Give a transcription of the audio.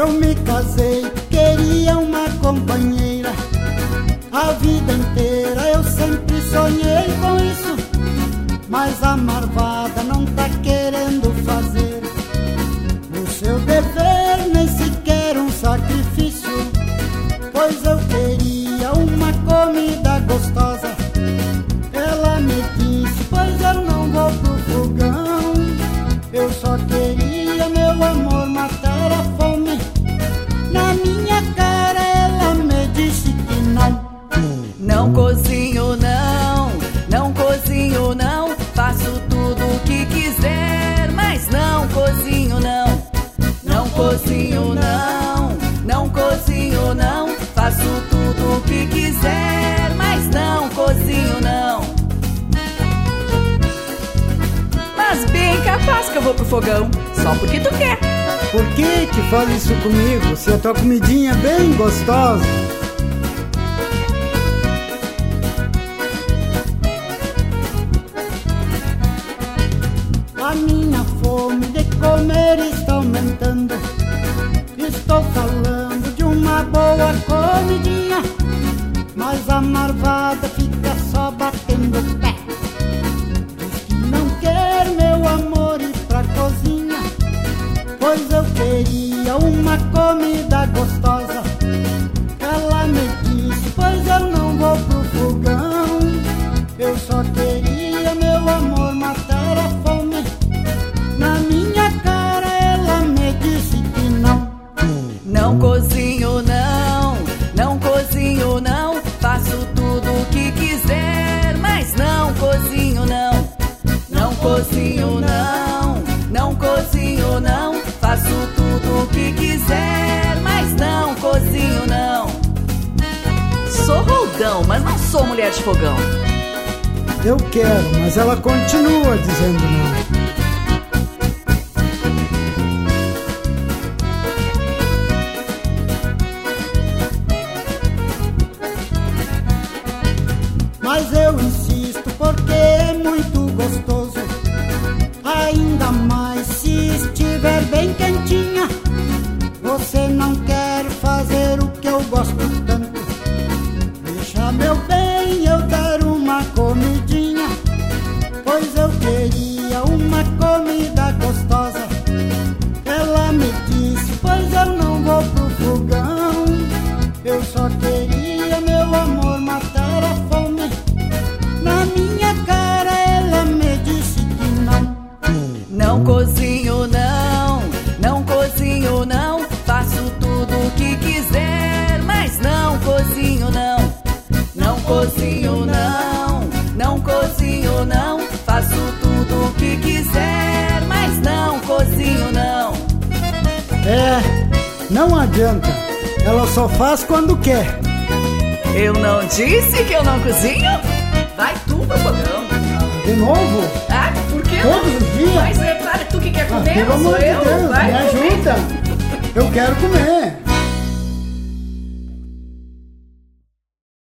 Eu me casei, queria uma companheira. A vida inteira eu sempre sonhei com isso, mas a marvada não tá querendo fazer o seu dever, nem sequer um sacrifício. Pois eu queria uma comida gostosa. Ela me disse, pois eu não vou pro fogão. Eu só queria, meu amor, matar a fome. Na minha cara ela me disse que não. Não cozinho não, não cozinho não. Faço tudo o que quiser, mas não cozinho não. Não cozinho não, não cozinho não. Faço tudo o que quiser, mas não cozinho não. Mas bem capaz que eu vou pro fogão, só porque tu quer. Por que faz isso comigo, se a tua comidinha é bem gostosa? A minha fome de comer está aumentando. Estou falando de uma boa comidinha, mas a marvada fica só batendo o pé. Diz que não quer, meu amor, ir pra cozinha, pois eu queria uma comida gostosa. Ela me disse, pois eu não vou pro fogão. Eu só queria, meu amor, matar a fome. Na minha cara ela me disse que não. Não cozinho não, não cozinho não. Faço tudo o que quiser, mas não cozinho não. Não cozinho não, não cozinho não. Faço tudo o que quiser, mas não cozinho não. Sou roldão, mas não sou mulher de fogão. Eu quero, mas ela continua dizendo não. Mas eu insisto porque é muito gostoso, ainda mais se estiver bem quentinha. Você não quer fazer o que eu gosto tanto. Deixa, meu bem, eu dar uma comidinha, pois eu queria uma comida gostosa. Ela me disse, pois eu não vou pro fogão. Eu só queria, meu amor, matar a fome. Na minha cara ela me disse que não. Não cozinho não, não cozinho não. Faço tudo o que quiser, mas não cozinho não. Não cozinho não, não cozinho não. Faço tudo o que quiser, mas não cozinho não. É, não adianta, ela só faz quando quer. Eu não disse que eu não cozinho? Vai tu pro fogão. De novo? Ah, por que Todos não? os dias? Mas é claro, tu que quer comer, Pelo não sou amor de eu. Deus, Vai me comer. ajuda. Eu quero comer.